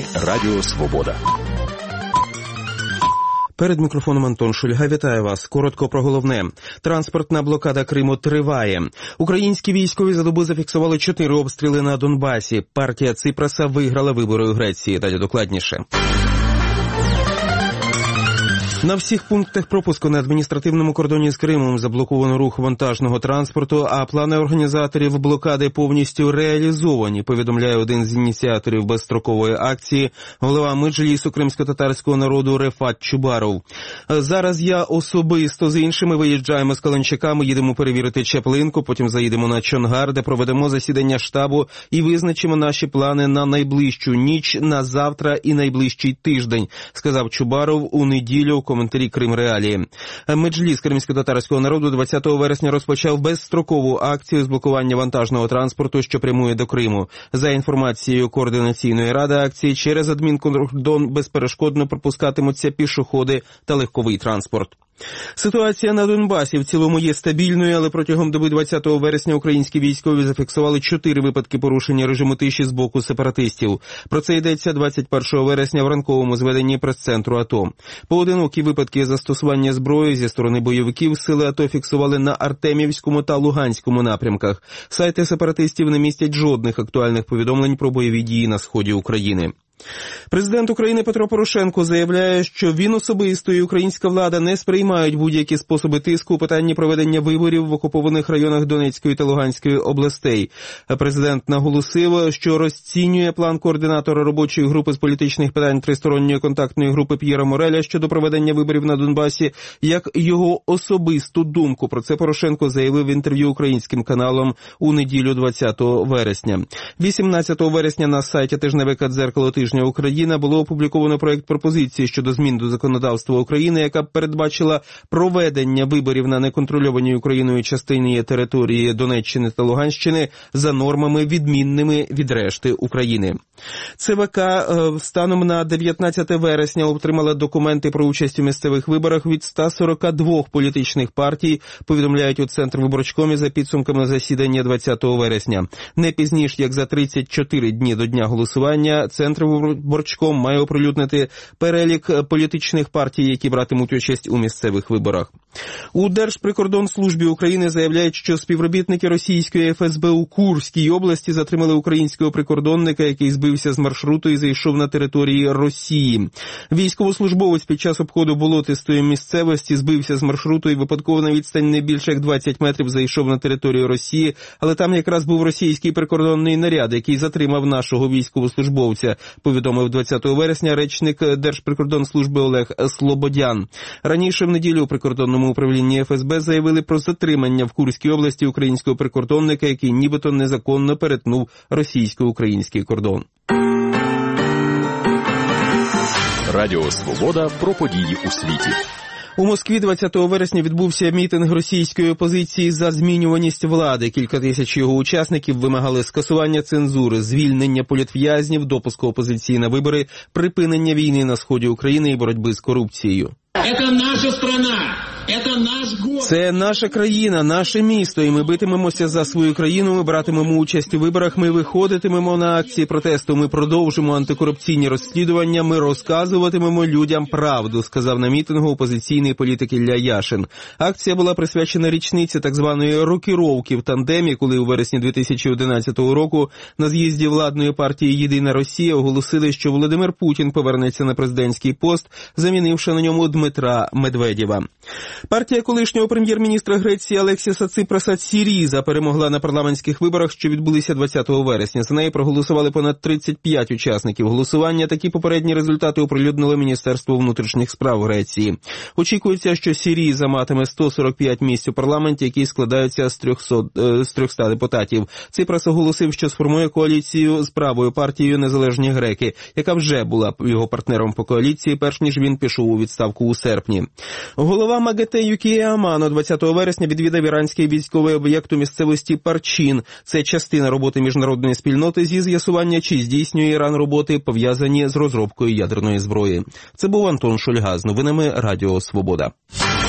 Радіо Свобода. Перед мікрофоном Антон Шульга. Вітаю вас. Коротко про головне. Транспортна блокада Криму триває. Українські військові за добу зафіксували 4 обстріли на Донбасі. Партія Ципраса виграла вибори у Греції. Далі докладніше. На всіх пунктах пропуску на адміністративному кордоні з Кримом заблоковано рух вантажного транспорту, а плани організаторів блокади повністю реалізовані, повідомляє один з ініціаторів безстрокової акції, голова Меджлісу кримсько-татарського народу Рефат Чубаров. Зараз я особисто з іншими виїжджаємо з Каланчаками, їдемо перевірити Чаплинку, потім заїдемо на Чонгар, де проведемо засідання штабу і визначимо наші плани на найближчу ніч, на завтра і найближчий тиждень, сказав Чубаров у неділю у коментарі Крим Реалії. Меджліс кримсько-татарського народу 20 вересня розпочав безстрокову акцію з блокування вантажного транспорту, що прямує до Криму. За інформацією Координаційної ради акції, через адмінкордон безперешкодно пропускатимуться пішоходи та легковий транспорт. Ситуація на Донбасі в цілому є стабільною, але протягом доби 20 вересня українські військові зафіксували 4 випадки порушення режиму тиші з боку сепаратистів. Про це йдеться 21 вересня в ранковому зведенні прес-центру АТО. Поодинокі випадки застосування зброї зі сторони бойовиків сили АТО фіксували на Артемівському та Луганському напрямках. Сайти сепаратистів не містять жодних актуальних повідомлень про бойові дії на сході України. Президент України Петро Порошенко заявляє, що він особисто і українська влада не сприймають будь-які способи тиску у питанні проведення виборів в окупованих районах Донецької та Луганської областей. Президент наголосив, що розцінює план координатора робочої групи з політичних питань тристоронньої контактної групи П'єра Мореля щодо проведення виборів на Донбасі як його особисту думку. Про це Порошенко заявив в інтерв'ю українським каналам у неділю 20 вересня. 18 вересня на сайті тижневика «Дзеркало тижня Україна» було опубліковано проект пропозиції щодо змін до законодавства України, яка передбачила проведення виборів на неконтрольованій Україною частині території Донеччини та Луганщини за нормами, відмінними від решти України. ЦВК станом на 19 вересня отримала документи про участь у місцевих виборах від 142 політичних партій, повідомляють у Центрвиборчкомі за підсумками засідання 20 вересня. Не пізніше, як за 34 дні до дня голосування, Центрвиборчком має оприлюднити перелік політичних партій, які братимуть участь у місцевих виборах. У Держприкордонслужбі України заявляють, що співробітники російської ФСБ у Курській області затримали українського прикордонника, який збився з маршруту і зайшов на території Росії. Військовослужбовець під час обходу болотистої місцевості збився з маршруту і випадково на відстань не більше як 20 метрів зайшов на територію Росії, але там якраз був російський прикордонний наряд, який затримав нашого військовослужбовця, повідомив 20 вересня речник Держприкордонслужби Олег Слободян. Раніше в неділю у прикордонному управлінні ФСБ заявили про затримання в Курській області українського прикордонника, який нібито незаконно перетнув російсько-український кордон. Радіо Свобода про події у світі. У Москві 20 вересня відбувся мітинг російської опозиції за змінюваність влади. Кілька тисяч його учасників вимагали скасування цензури, звільнення політв'язнів, допуску опозиції на вибори, припинення війни на сході України і боротьби з корупцією. Це наша країна. Це наша країна, наше місто, і ми битимемося за свою країну, ми братимемо участь у виборах, ми виходитимемо на акції протесту, ми продовжимо антикорупційні розслідування, ми розказуватимемо людям правду, сказав на мітингу опозиційний політик Ілля Яшин. Акція була присвячена річниці так званої рокіровки в тандемі, коли у вересні 2011 року на з'їзді владної партії «Єдина Росія» оголосили, що Володимир Путін повернеться на президентський пост, замінивши на ньому Дмитра Медведєва. Партія колишнього прем'єр-міністра Греції Алексіса Ципраса Сіріза перемогла на парламентських виборах, що відбулися 20 вересня. За неї проголосували понад 35 учасників голосування. Такі попередні результати оприлюднило Міністерство внутрішніх справ Греції. Очікується, що Сіріза матиме 145 місць у парламенті, які складаються з 300 депутатів. Ципрас оголосив, що сформує коаліцію з правою партією «Незалежні греки», яка вже була його партнером по коаліції, перш ніж він пішов у відставку у серпні. Голова МАГАТЕ Юкія Амано 20 вересня відвідав іранський військовий об'єкт у місцевості Парчин. Це частина роботи міжнародної спільноти зі з'ясування, чи здійснює Іран роботи, пов'язані з розробкою ядерної зброї. Це був Антон Шульга з новинами Радіо Свобода.